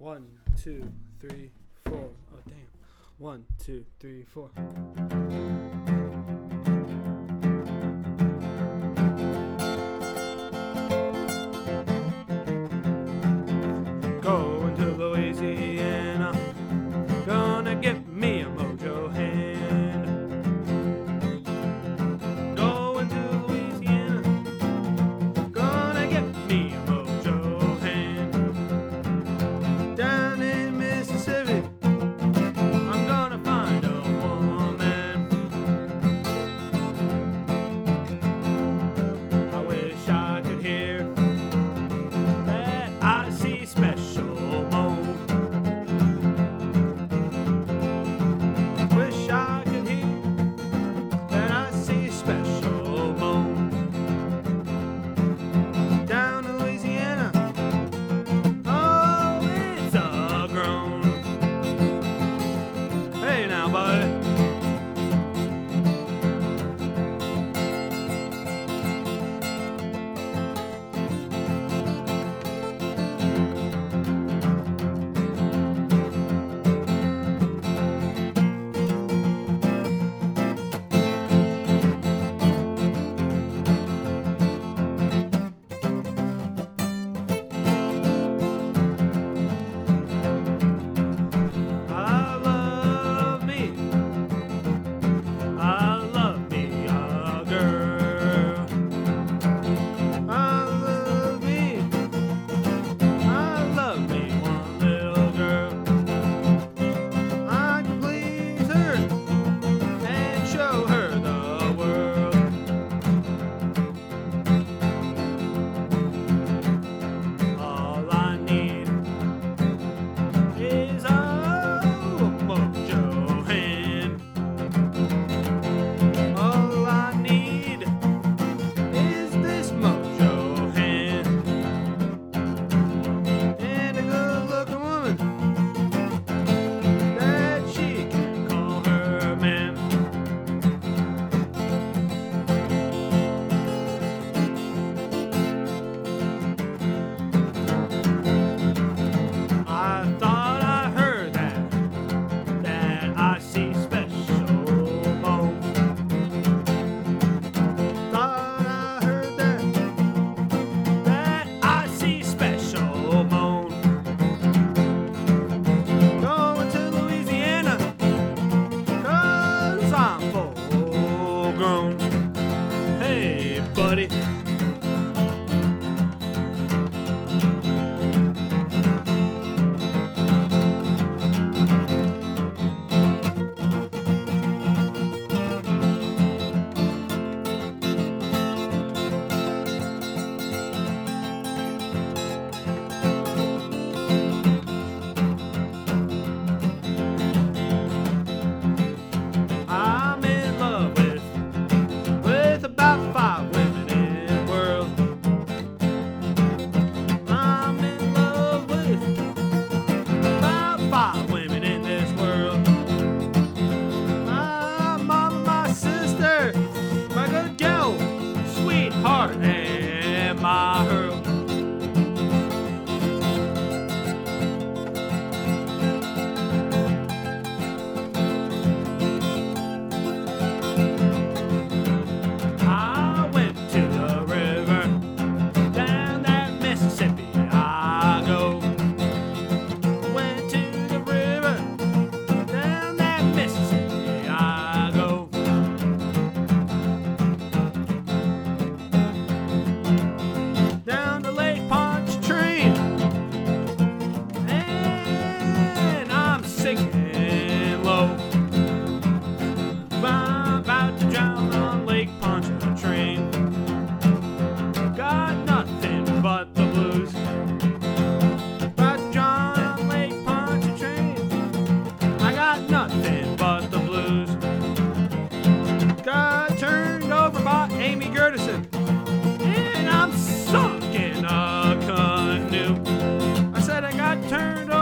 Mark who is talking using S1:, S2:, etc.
S1: 1, 2, 3, 4. Oh, damn. 1, 2, 3, 4. Going to Louisiana, gonna get me a mojo hand. Going to Louisiana, gonna get me a mojo hand. Down in Mississippi, I'm gonna find a woman. I wish I could hear that Odyssey special mode. Wish I could hear that Odyssey special mode. Down in Louisiana, oh, it's a groan. Hey now, buddy. I love me a girl. I love me one little girl. I can please her and show her the world. All I need is a mojo hand. All I need is this mojo hand and a good-looking woman that she can call her man. I thought I heard that I see special mode. Thought I heard that I see special mode. Going to Louisiana, 'cause I'm full grown. Hey, buddy. I'm in love with about 5 women in the world. I'm in love with about 5 women in this world. My mama, my sister, my good gal, sweetheart, and my girl. I went to the river, down that Mississippi I go. Went to the river, down that Mississippi I go. Down the Lake Pontchartrain, and I'm sinking low. I'm about to drown on Lake Pontchartrain. Got nothing but the blues. About to drown on Lake Pontchartrain. I got nothing but the blues. Got turned over by Amy Gertison, and I'm sunk in a canoe. I said I got turned over